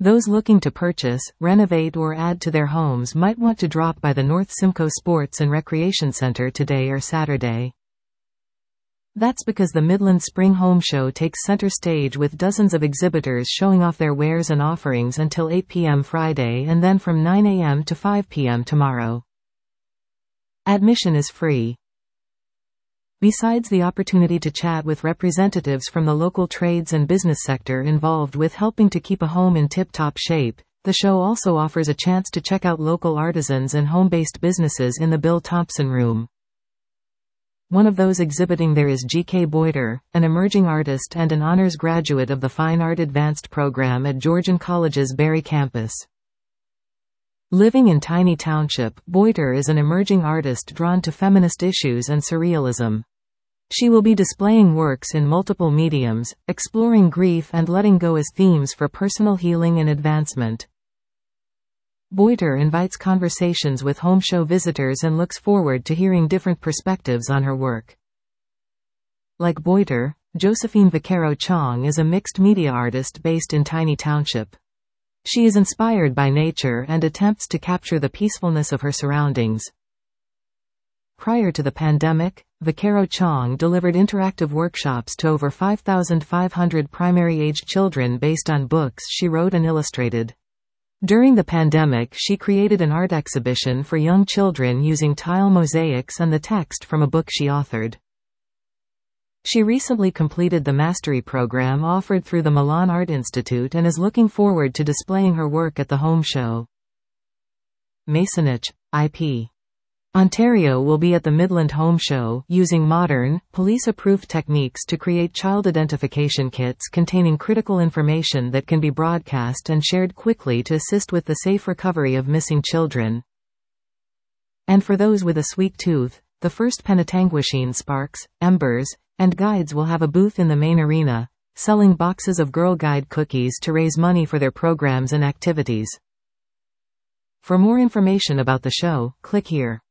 Those looking to purchase, renovate or add to their homes might want to drop by the North Simcoe Sports and Recreation Center today or Saturday. That's because the Midland Spring Home Show takes center stage with dozens of exhibitors showing off their wares and offerings until 8 p.m. Friday and then from 9 a.m. to 5 p.m. tomorrow. Admission is free. Besides the opportunity to chat with representatives from the local trades and business sector involved with helping to keep a home in tip-top shape, the show also offers a chance to check out local artisans and home-based businesses in the Bill Thompson Room. One of those exhibiting there is G.K. Boiter, an emerging artist and an honors graduate of the Fine Art Advanced program at Georgian College's Barry campus. Living in Tiny Township, Boiter is an emerging artist drawn to feminist issues and surrealism. She will be displaying works in multiple mediums, exploring grief and letting go as themes for personal healing and advancement. Boiter invites conversations with home show visitors and looks forward to hearing different perspectives on her work. Like Boiter, Josephine Vaquero Chong is a mixed media artist based in Tiny Township. She is inspired by nature and attempts to capture the peacefulness of her surroundings. Prior to the pandemic, Vaquero Chong delivered interactive workshops to over 5,500 primary-age children based on books she wrote and illustrated. During the pandemic, she created an art exhibition for young children using tile mosaics and the text from a book she authored. She recently completed the mastery program offered through the Milan Art Institute and is looking forward to displaying her work at the home show. Masonich, IP. Ontario will be at the Midland Home Show, using modern, police-approved techniques to create child identification kits containing critical information that can be broadcast and shared quickly to assist with the safe recovery of missing children. And for those with a sweet tooth, the first Penetanguishene Sparks, Embers, and Guides will have a booth in the main arena, selling boxes of Girl Guide cookies to raise money for their programs and activities. For more information about the show, click here.